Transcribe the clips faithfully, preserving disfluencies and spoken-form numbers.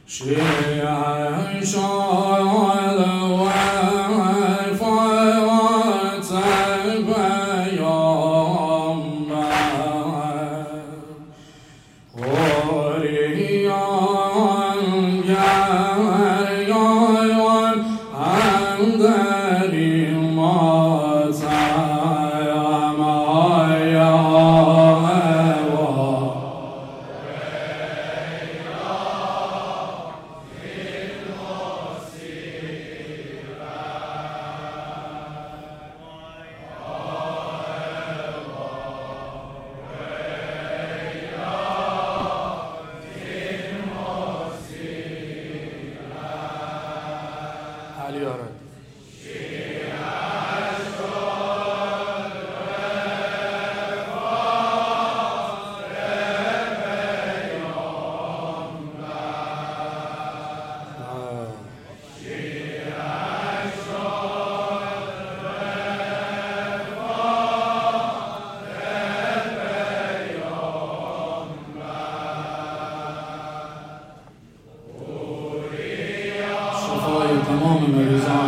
تمام مریضان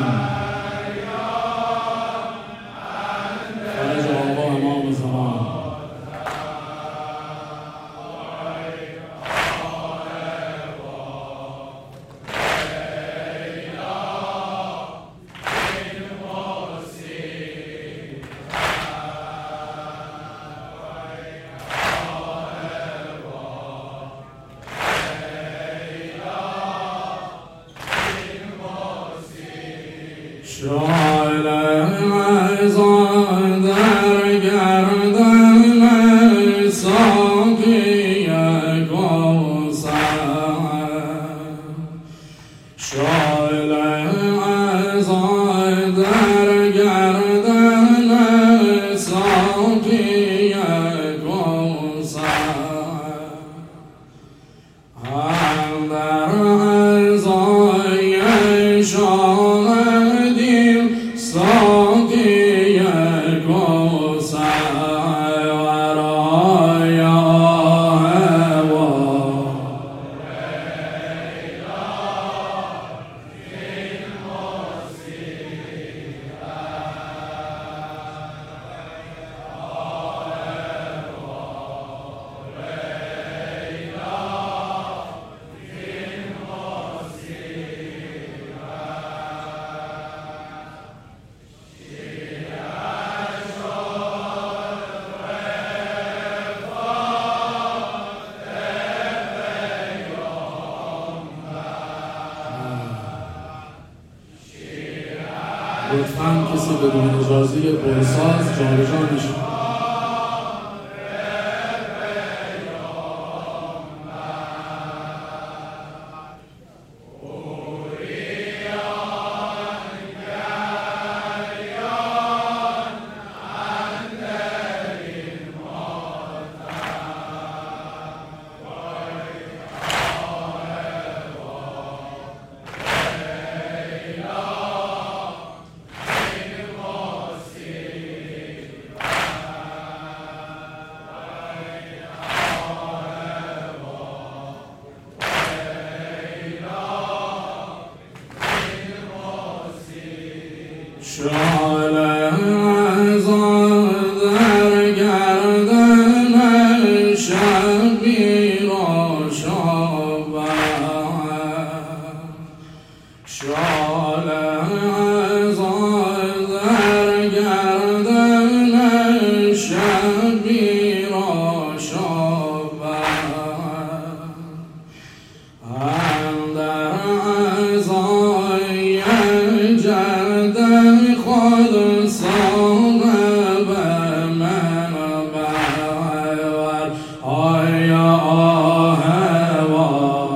فرج آقا امام زمان شعله عزا در گردن ساقی کوثر شعله عزا در گردن ساقی کوثر اندر عزای شاهدیم ساقی کوثر ورای لطفاً کسی بدون اجازه پرساز جابجا نشه. شعله عزا در گردن شبیر و شابه شعله عزا در گردن شبیر و شابه اندر عزای جد خود صاحب من بر آیا آهوا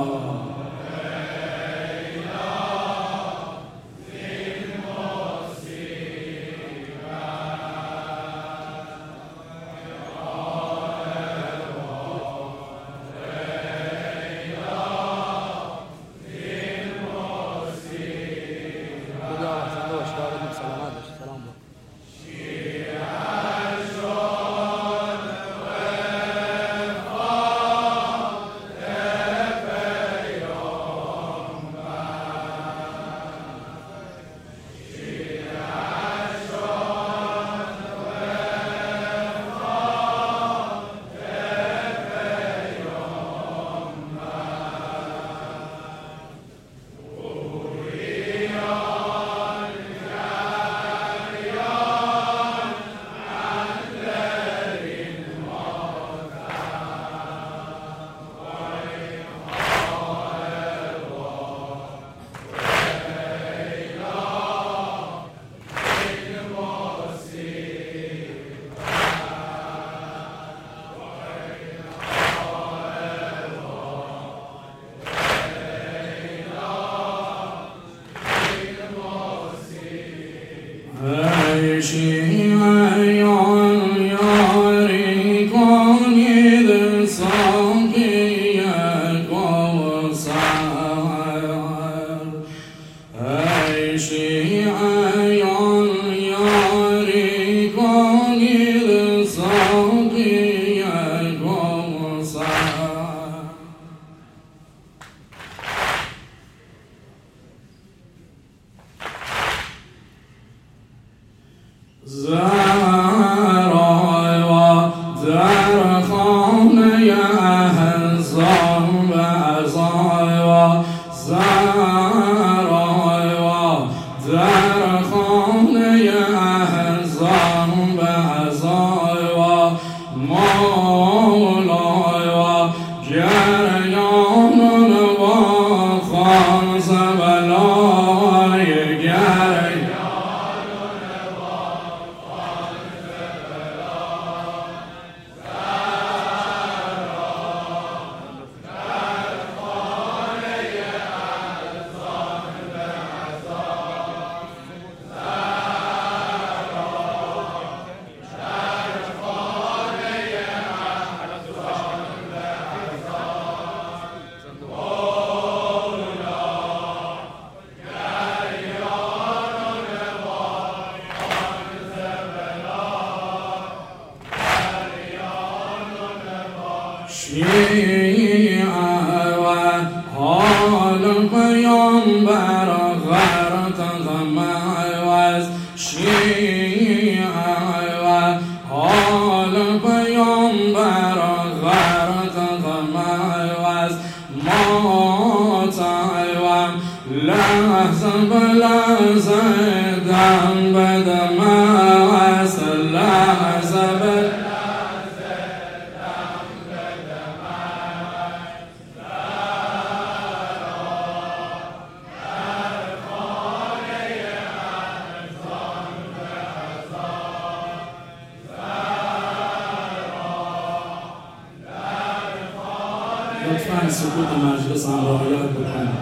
لطفاً سکوت مجلس هم رعایت بکنید.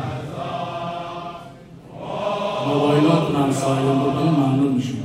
موبایلاتون هم سایلنت بکنید ممنون میشیم.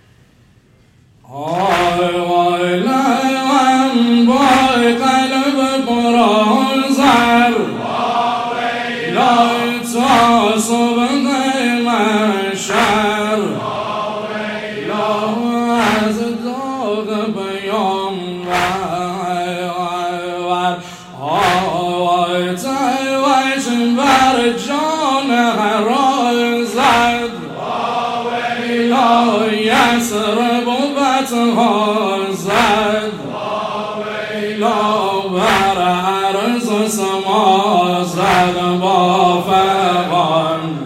Ay, ay, ay, ay, ay, ay, یسرب بطها زد ویلا بر عرض سما زد با فغان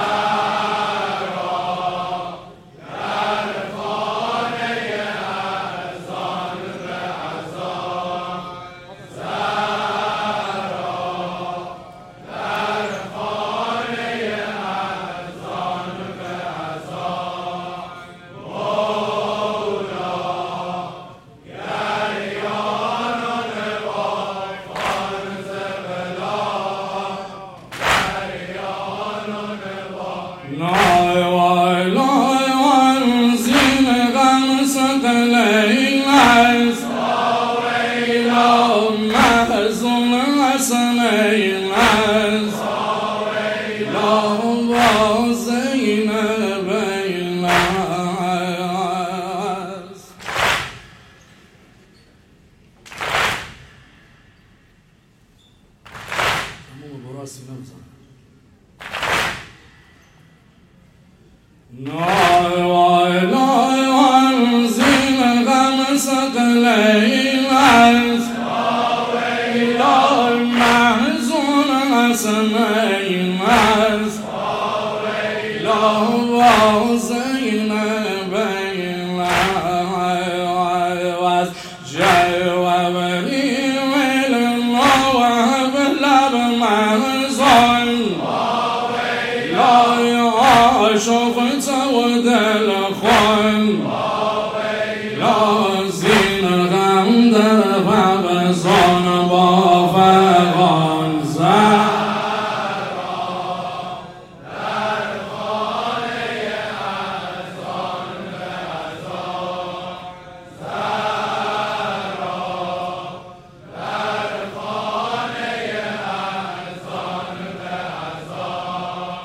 شفت ودل خون لازین غم در فبزان با فغان زهرا در خانه ازان به ازان زهرا در خانه ازان به ازان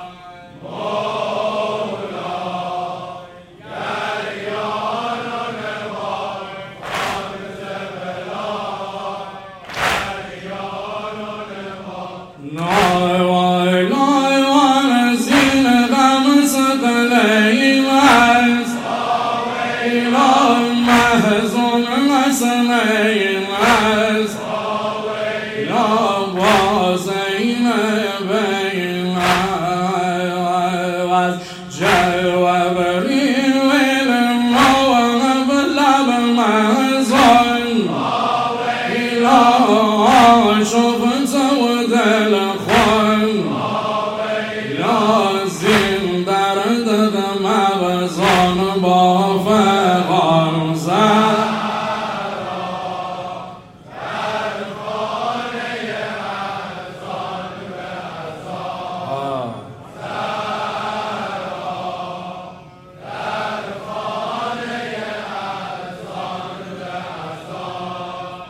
شفت ودل خون لازم درد مغزان با فغان زهرا در خانه ازان به ازان زهرا در خانه ازان به ازان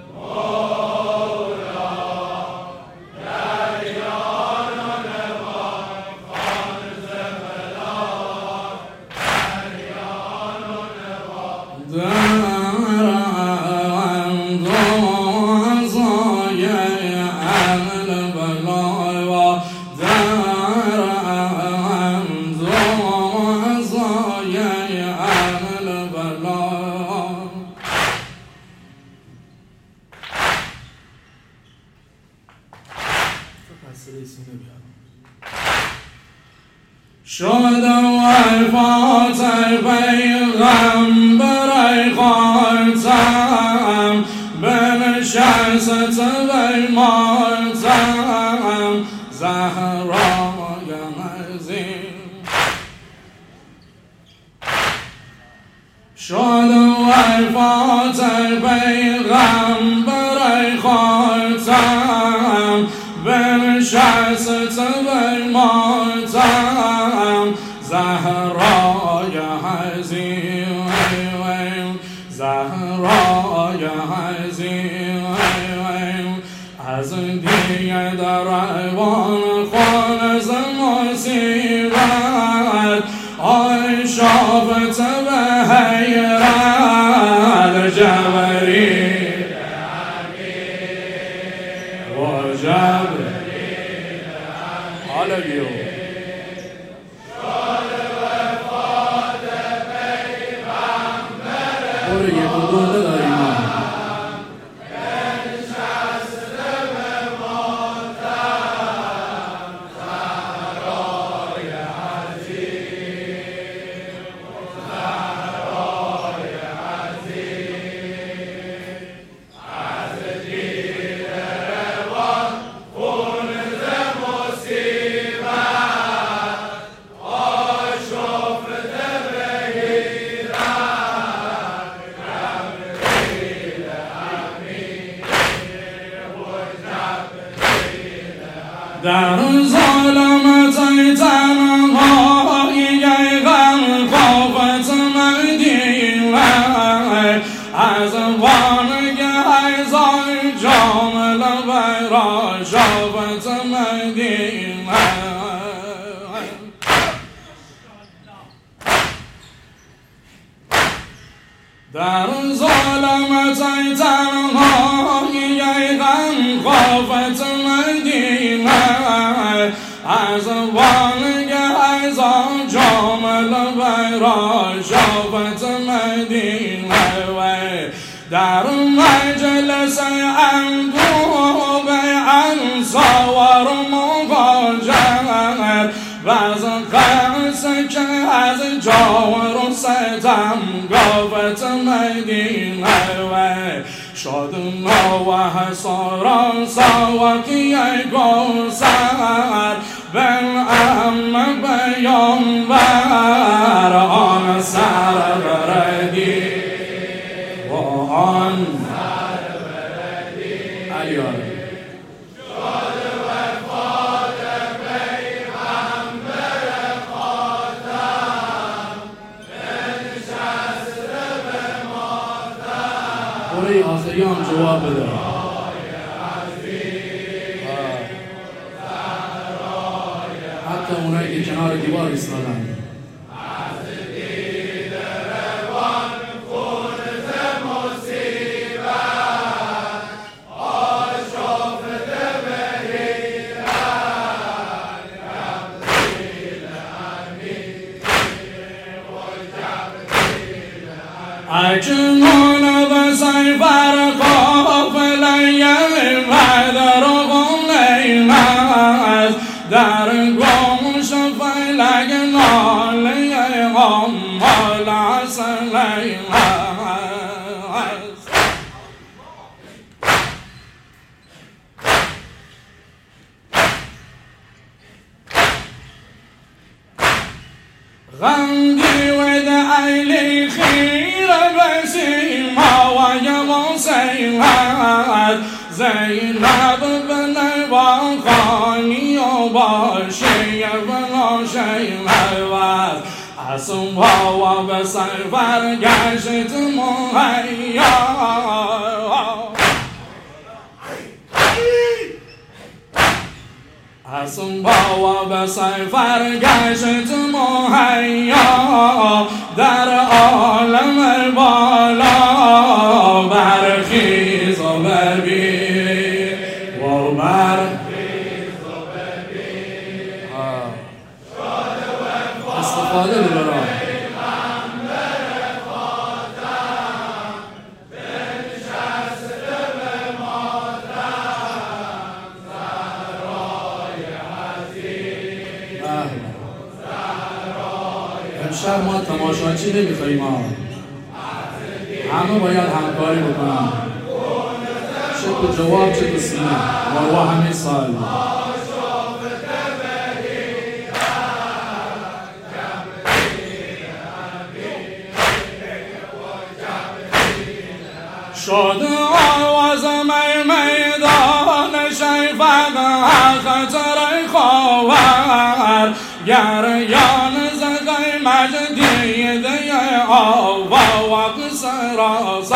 شد وفات پیغمبر خاتم بنشست بی ماتم زهرای عظیم شد وفات پیغمبر خاتم بنشست بی ماتم زهرای عظیم زهرای عظیم از دیگه در ایوان خانز مصیبت آی شافت به حیرت جبریل و جبریل حالا بیو شد وفات برو یک و دو داریم در ظلمت تنهایی غم خوفت مدینه از وانگه هزار جامل برا شافت مدینه در ظلمت تنهایی غم خوفت مدینه از وانگه هزار جامل برا شافت مدینه و در مجلس اندوه انصار مواجهت و از قرص که از جور و ستم گفت مدینه و شد نو حسارا سواکی گوسر بن ام بیان بر آن سر بردی و آن سر بردی علیان شد وفات پیغمبر خاتم بنشست به ماتم برای آخری هم جواب بده حتی اونایی که کنار دیوار ایستادن اکنون بسیفر قافله بدر غلیمت در گمش فلک ناله غمال سلیمت غمدی ود ایلی خیر بسیما و یمسیمت زینب بن باخانی و باشی بن شیمت اسما و بسیفر گشت مهیا اسما و بسیفر گشت مهیا در عالم بالا برخیز و ببین و برخیز و ببین استفاده ببرم امشب ما تماشاچی نمیخواییم ها همه باید همکاری بکنم چه تو جواب چه تو سینه مروه همه سال شد آواز میدان شیفق خطر خواهر گریان زغی مجدی دی آوا و قصر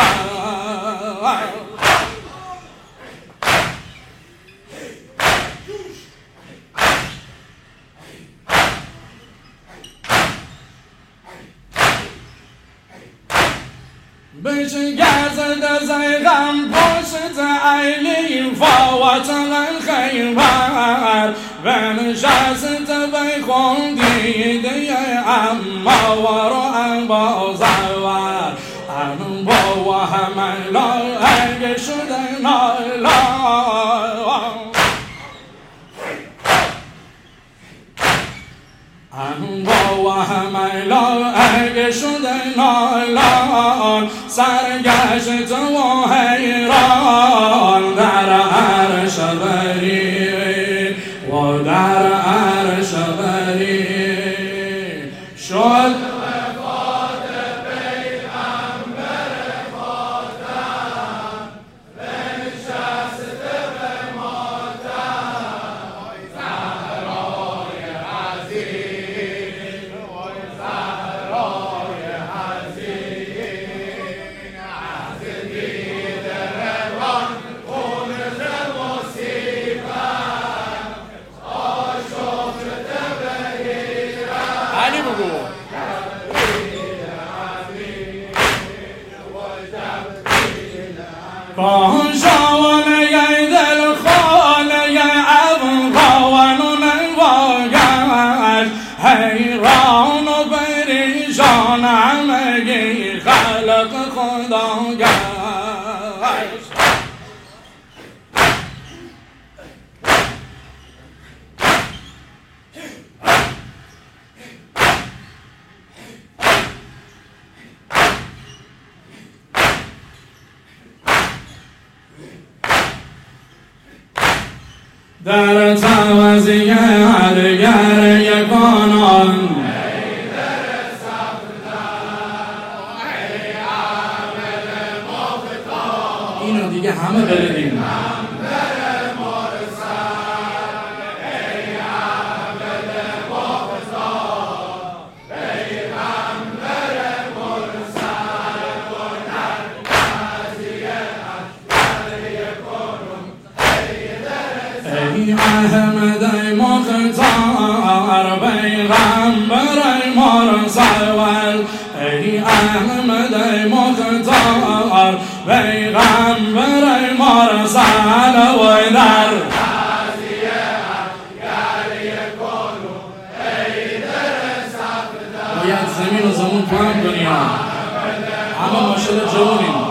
بچه گزد زیغم پشت ایلی فاوت الخیبر بنشست بخون دیده اما ورو انبا زور همون با همه لایه شده نالا همون با همه لایه شده نالا سرگشت و حیران در عرش بری و در عرش بری شد شاوانه ی دل خانه ی افغان و نواگش حیران و پریشان همگی خلق خدا گشت در توزیه هرگر یکانان ای در صفدر ای عامل مختار اینو دیگه همه بردیم ای احمد ای مختار پیغمبر مرسل ای احمد ای مختار پیغمبر مرسل و در باید زمین و زمون پاهم کنیم همه ما شده جوانیم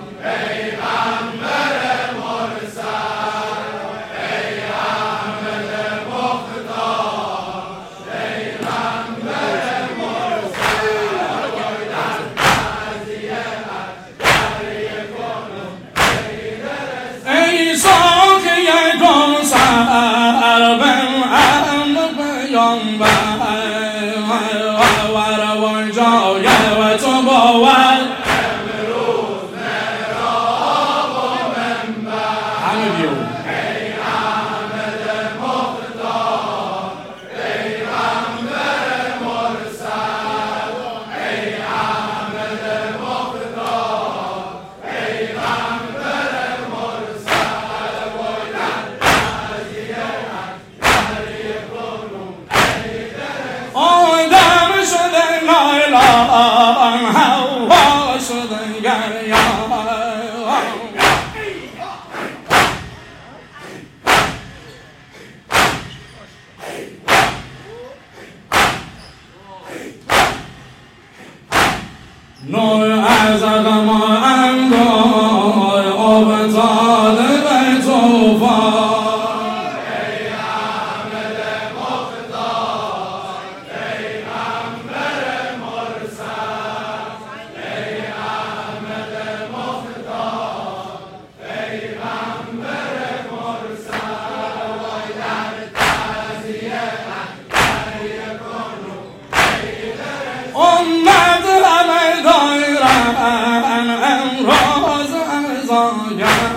نور از قدم انگار آبتاد به توفان ای احمد مختار پیغمبر مرسل ای احمد مختار پیغمبر مرسل و در تعزیه در یکونو امت همه دایرن امروز ازاگر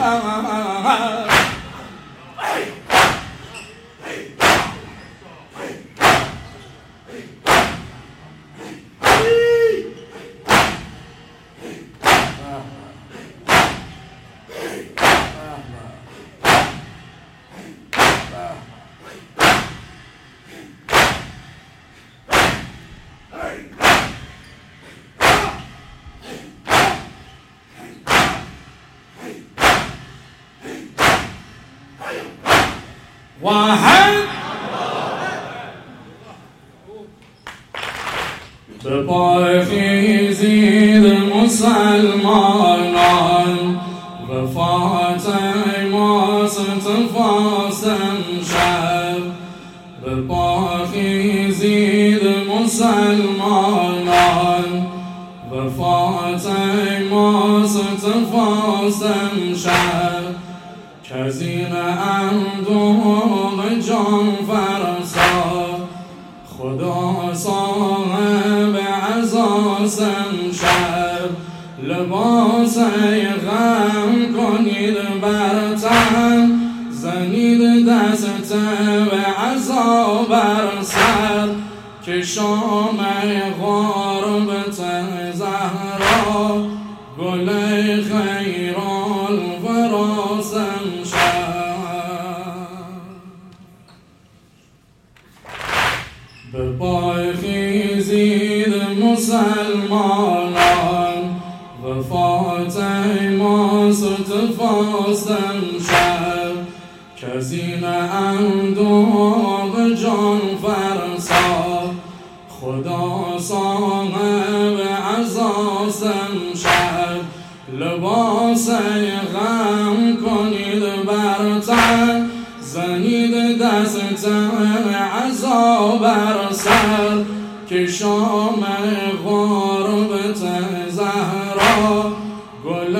واحد به پای خیزید مسلمانان وفات ماست فاستم شب به پای خیزید مسلمانان وفات ماست فاستم شب کزین اندوه جان فرسا خدا صاحب عزاستم شب لباس غم کنید بر تن زنید دست به عزا بر سر که شام غربت زهرا گل خیرالوراسم شد به پای خیزید مسلمانان وفات ماست فاستم شب کزین اندوه جان فرسا خدا صاحب عزاستم شب لباس غم کنید بر تن زنید دست عزا بر سر که شام غربت زهرا گل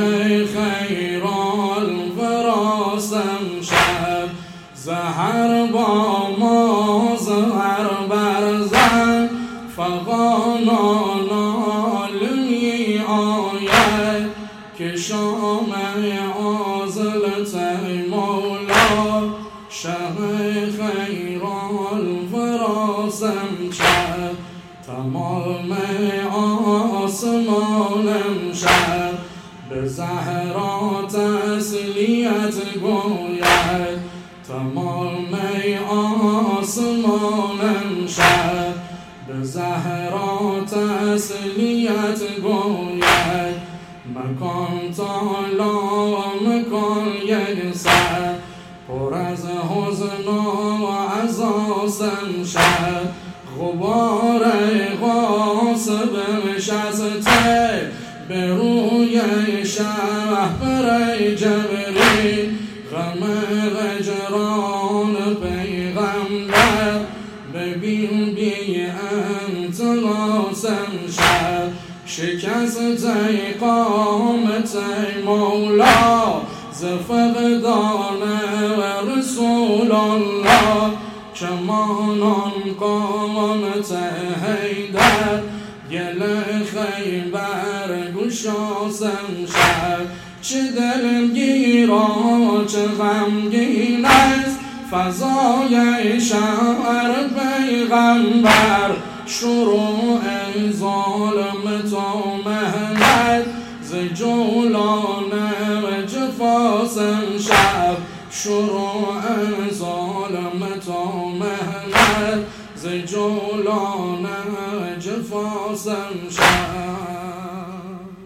خیرالوراسم شب زهر با ما زهر برزن فغانا نال می آید که شام عازلت مولا شه خیرالوراسم شب تمام آسمانم شب به زهرا تسلیت گوید تمام آسمانم شب به زهرا تسلیت گوید مکان تالا مکان یک سر پر از حزن و عزاستم شب غبار غاصب نشسته به روی شهر جبریل غم هجران پیغمبر ببین بی انتلاسم شب شکست قامت مولا ز فقدان رسول الله چمانان قامت حیدر گل خیبر گشاسم شب چه دلگیرا چه غمگین است فضای شهر پیغمبر شروع ظالم تا مهلت ز جولان و جفاسم شب شروع ظالم تا مهلت ز جولان و جفاسم شب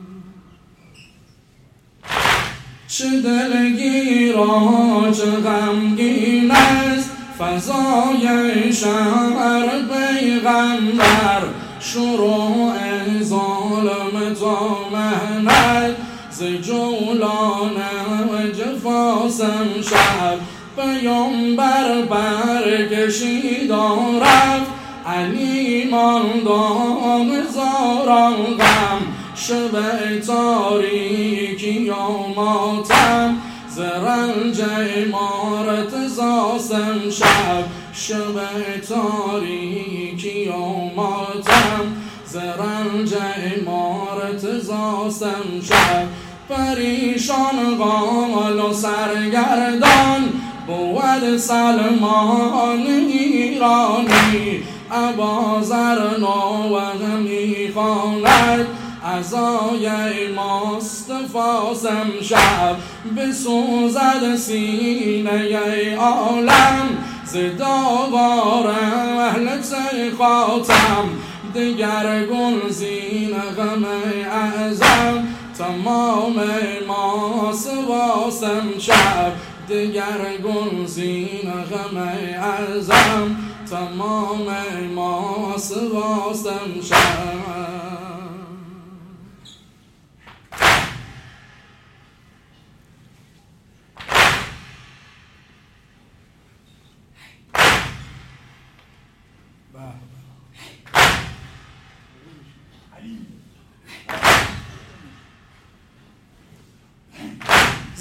چه دلگیرا چه غمگین است فضای شهر پیغمبر شروع ظالم تا مهلت ز جولان و جفاسم شب پیامبر برکشید و رفت علی ماند هزاران غم شب تاریکی و ماتم ز رنج امارت زاسم شب شب تاریکی و ماتم ز رنج امارت زاسم شب پریشان قال و سرگردان بود سلمان ایرانی ابازر نوه می خواند عزای ماست فاسم شب بسوزد سینه عالم ز داغار اهلت خاتم دگرگون زین غم اعظم تمام ماست واسم شب دگرگون زین غم اعظم تمام ماست واسم شب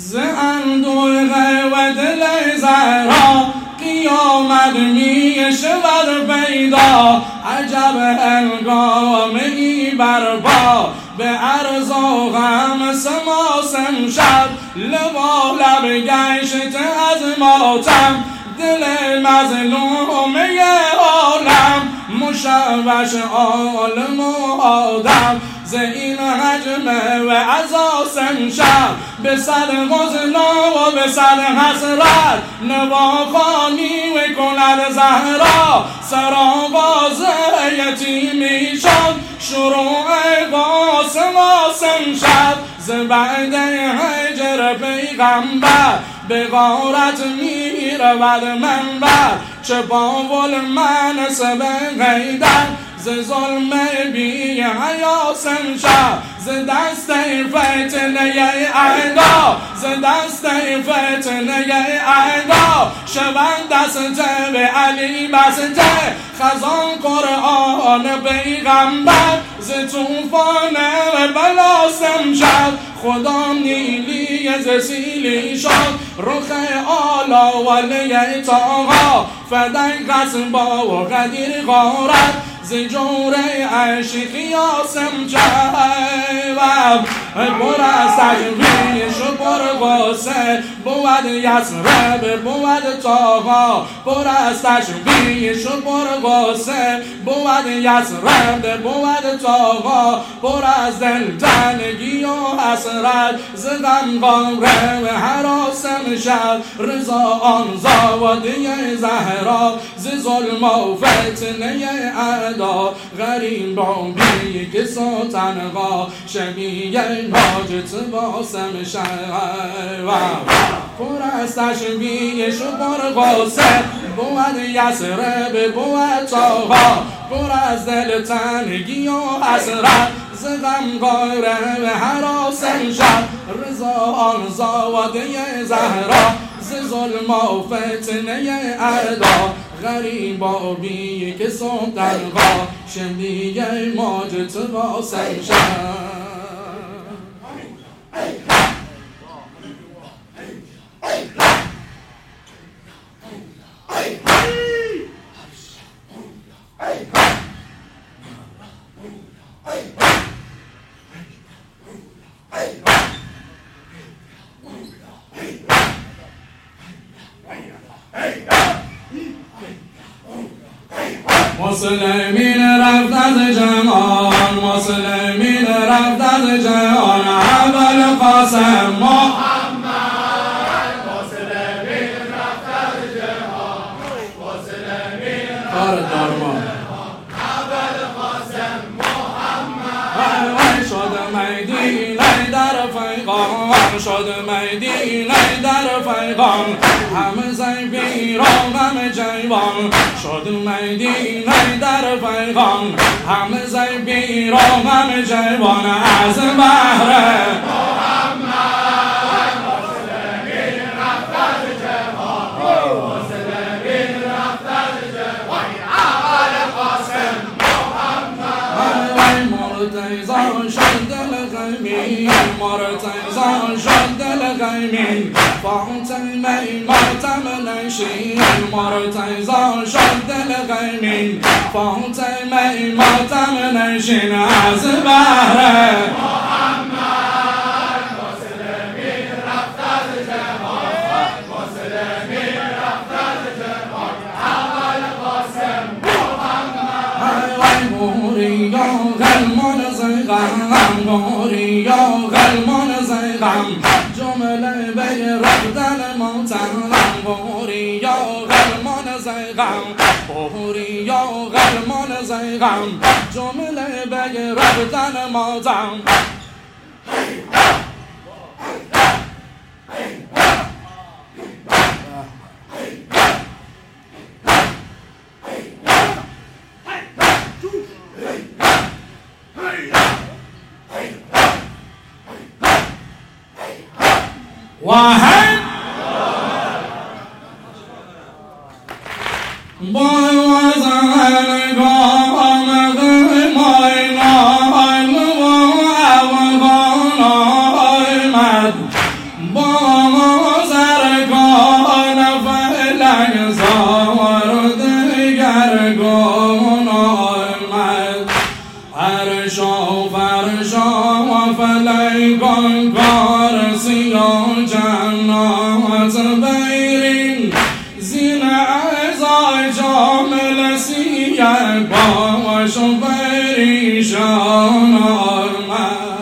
ز اندوه و دل زهرا قیامت می شود پیدا. عجب هنگامه‌ای برپا به عرض و غم سماسم شد. لبا لب گشت از ماتم دل مظلومه عالم. مشوش عالم و آدم ز این حجمه و عزاسم شد. به صد غزلا و به صد حسرت نواخانی و کند زهرا. سرآغاز یتیمی شد شروع قاسم قاسم شد. ز بعد هجر پیغمبر به غارت می رود منبر. چه باول منصب غیدر ز ظلم بی حیاسم شد. ز دست فتنه اعدا ز دست فتنه اعدا شوند دست به علی بسته. خزان قرآن پیغمبر ز طوفان بلاسم شد. خدا نیلی ز سیلی شد رخ آلا ولی تاها. فدای قصبا و قدیر غارت ز جور عشق یاسم جواب. پر از تجویش و پر غصه بود یسرب بود تاها. پر از تجویش و پر غصه بود یسرب بود تاها. پر از دلتنگی و حسرت ز غم غاره و هراسم شد. رضا آن زاوده زهرا ز ظلم و فتنه اعدا. غریب بی که تنها شبیه حاجت باسم شد. پر از تشبیهش و پر غصه بود یسرب بود تاها. پر از دل تنگی و حسرت ز غم غاره و هراسم شد. رضا آن زاوده زهرا ز ظلم و فتنه اعدا. غریبا بی که تنها شبیه ماجت باسم شد. مسلمین رفت از جهان مسلمین رفت از جهان اول قاسم محمد. مسلمین رفت از جهان مسلمین رفت از جهان اول قاسم محمد. شد مدینه در فیقان شد مدینه در فیقان. همه زی بیران همه جیوان شد مدینه در فیقان. همه زی بیران همه جیوان از بهر محمد. مسلمین رفت از جهان مسلمین رفت از جهان اول قاسم محمد. وی مرتضی شد دل غیمین مرتضی شد دل غیمین. فاطمه ماتم نشین مرتضی شد دل غیمین. فاطمه ماتم نشین از بهر محمد. مسلمین رفت از جهان مسلمین رفت از جهان اول قاسم محمد. وی موریا غلمان زیغم موریا غلمان زیغم. جمله بی رفتن ماتم موریا غلمان زیغم. موریا غلمان زیغم. جمله بی رفتن ماتم. واحد باي وزن قام غيمين علم وأوغان أيمد باي فلک کار سیاه جنات بیرین زین اعضای جامل سیه باش و پریشان آمد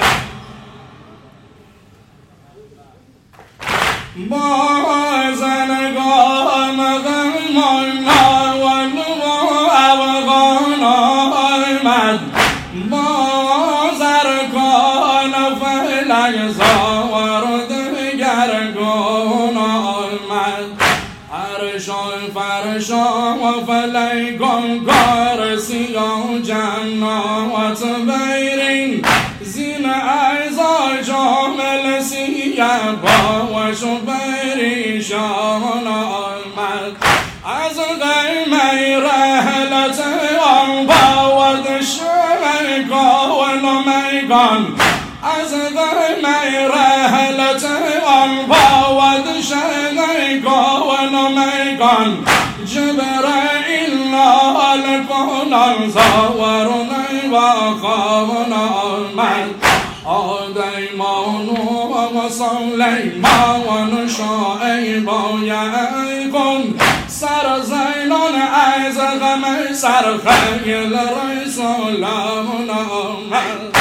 با زنگاه مغمان و نمو افغان آمد با زرکان فلک زاور و دگرگون آمد عرشان فرشان و فلکان کار سیاه جنات بیرین زین اعضای جامل سیه باش و پریشان آمد از قیمه رحلت آن باود شمکان و میگان از قیمه رحلت آن باود شمکان و میگان جبرائیل نال کنان زاور و نیواخان آمد آدیمان و سلیمان و شعیب و یعقوب سر زینان از غم سر خیل رسول آمد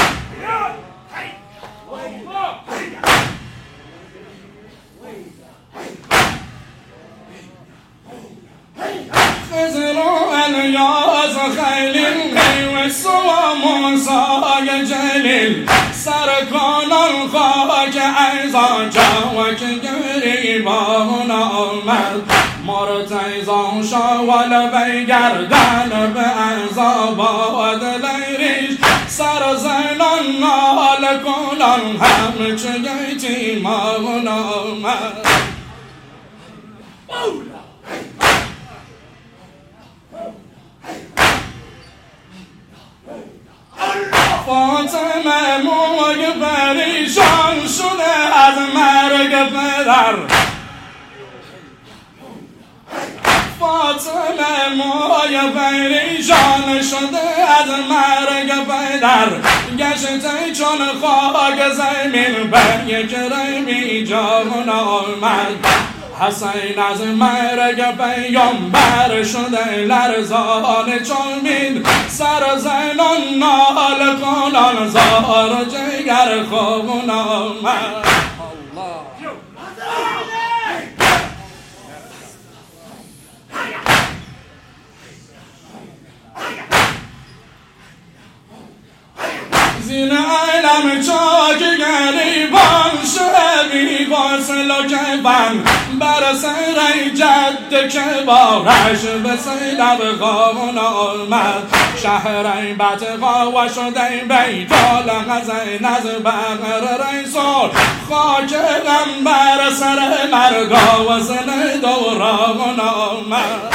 خضر و الیاس خیل قیوس و موسی جلیل سرکانان خاک ایزا جاوک گریبان آمد مرتیزان شاول بیگردن به عذاباد لیریش سر زنان نال کنان هم چه یتیمان آمد فاطمه موی پریشان شده از مرگ پدر فاطمه موی پریشان شده از مرگ پدر گشته چون خاک زمین بر یک رمی جان آمد حسین از مرگ پیامبر شده لرزان چوبین سر زنان نال کنان زار و جگر خون آمد زین علم چاک گریبان شبی غسل و کفن بر سر جد که بارش به سیلب خون آمد شهر بطقا و شده بیتال غزین از بغر رسول خاک غم بر سر مرگا و سن دوران آمد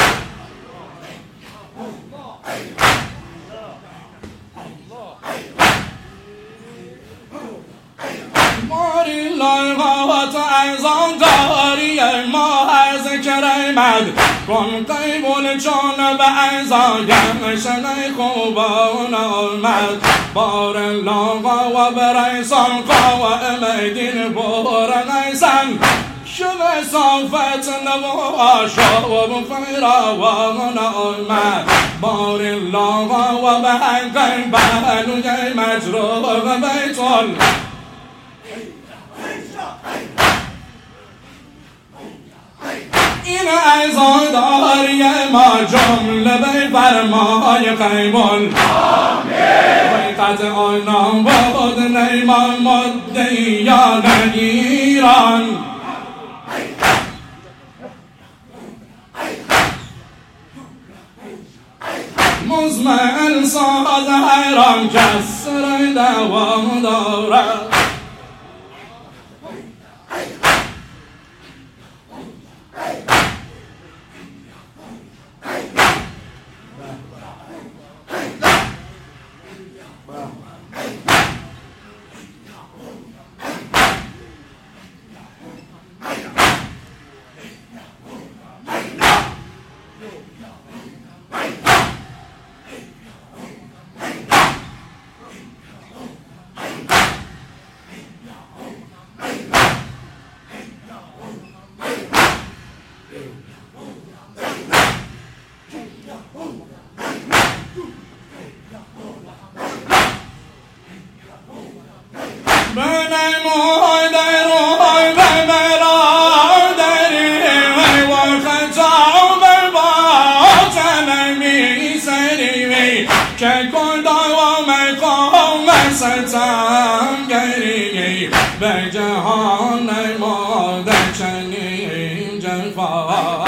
ماری لایقات از آن داری ما از کرمد کن قیبول چون به ازایم شنه خوبان آمد بار لاغا و برایسان قوائم دین بور غیسن شب صافت نو آشا و بفیراوان آمد بار لاغا و به حقی بلوی مجروح بیتول این عزاداری ما جمله به فرمای قیبل حقیقت آنان بود نیمان مدعیان ایران مزمع ساز حیران کسر دوام دارد موی در روی به برادری و خطاب باطن می سری که کدا و مقام ستم گری به جهان ماده چنین جفا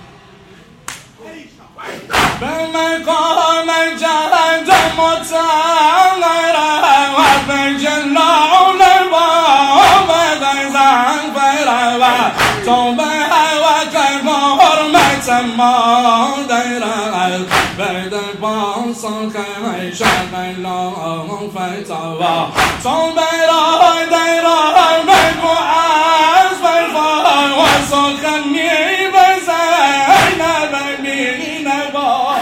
به مقام جهد متغیره و به جلال باب غزن فره تو به وقت حرمت مادره بده باسا که شغلان فتوا تو برای دیران بگو از برفا و سخنی بزن ببینی نبا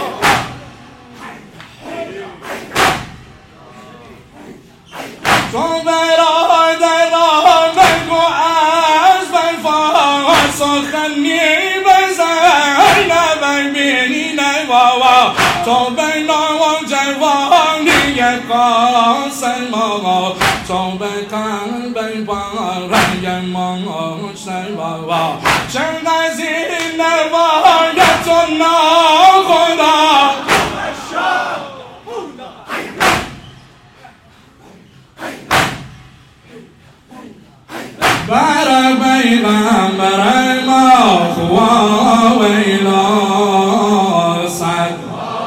تو برای دیران بگو از برفا و سخنی بزن ببینی نبا تو بینا و جوانی قاسم آقا تو به قلب باره ما شبا چند از این نوایت و ناخدا بر پیغمبر ما خوا ویلا صد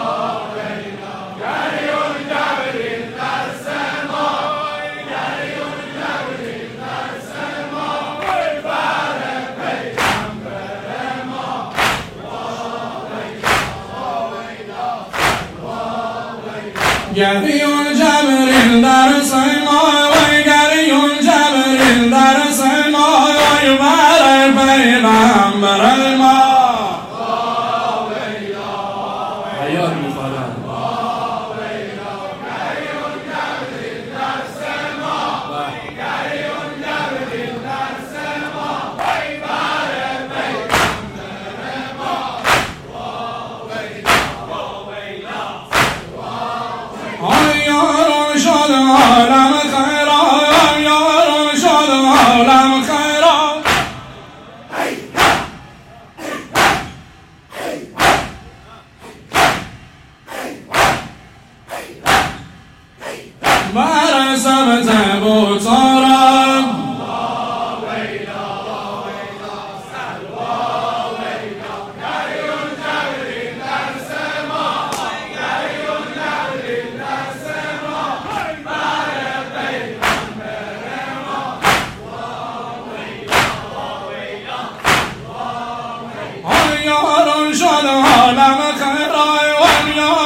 گریون جبریل در سما وی گریون جبریل در سما وی بر پیغمبر ما حیات میخوادم گریون جبریل در سما وی گریون جبریل در سما وی بر پیغمبر ما یارو شد عالم خیرا یارو شد عالم خیرا بر سبت بوتارم یارو شد عالم خیرای و